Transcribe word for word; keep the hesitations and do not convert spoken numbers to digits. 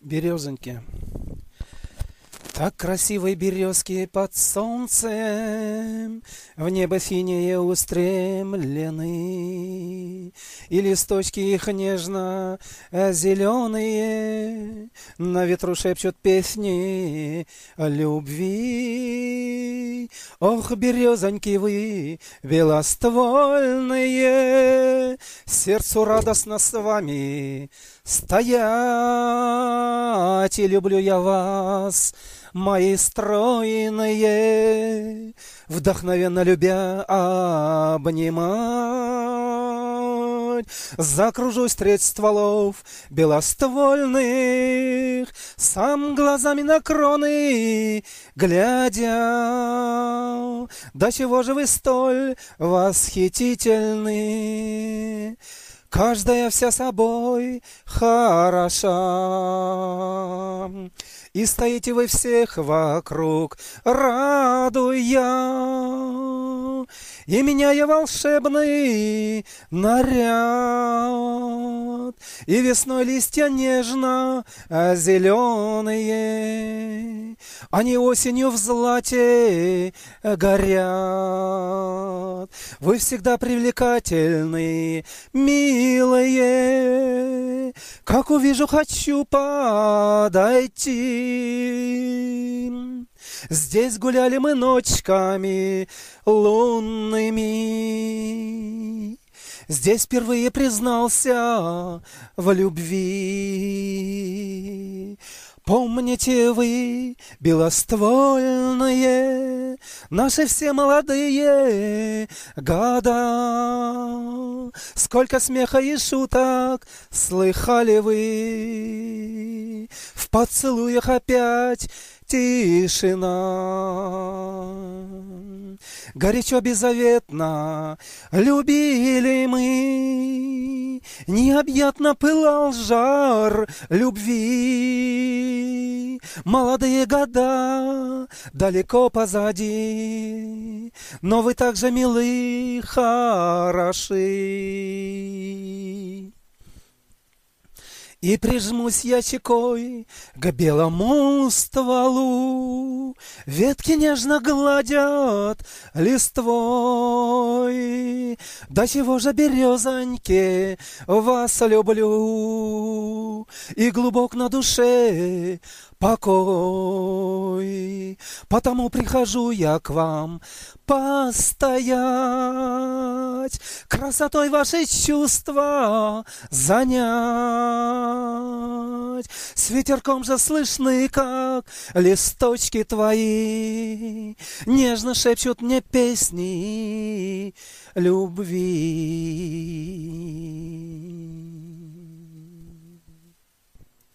Березоньки. Так красивые березки под солнцем в небо синее устремлены, и листочки их нежно зеленые на ветру шепчут песни о любви. Ох, березоньки вы белоствольные, сердцу радостно с вами стоять, и люблю я вас, мои стройные, вдохновенно любя обнимать. Закружусь треть стволов белоствольных, сам глазами на кроны глядя. Да чего же вы столь восхитительны, каждая вся собой хороша, и стоите вы всех вокруг, радуя, и меняя волшебный наряд, и весной листья нежно зеленые, они осенью в злате горят. Вы всегда привлекательны, милые, как увижу, хочу подойти. Здесь гуляли мы ночками лунными, здесь впервые признался в любви. Помните вы, белоствольные, наши все молодые года, сколько смеха и шуток слыхали вы, в поцелуях опять тишина. Горячо беззаветно любили мы, необъятно пылал жар любви. Молодые года далеко позади, но вы так же милы, хороши. И прижмусь я щекой к белому стволу, ветки нежно гладят листвой. Да чего же, березоньки, вас люблю, и глубок на душе покой. Потому прихожу я к вам постоять, красотой ваши чувства занять. С ветерком же слышны, как листочки твои нежно шепчут мне песни любви.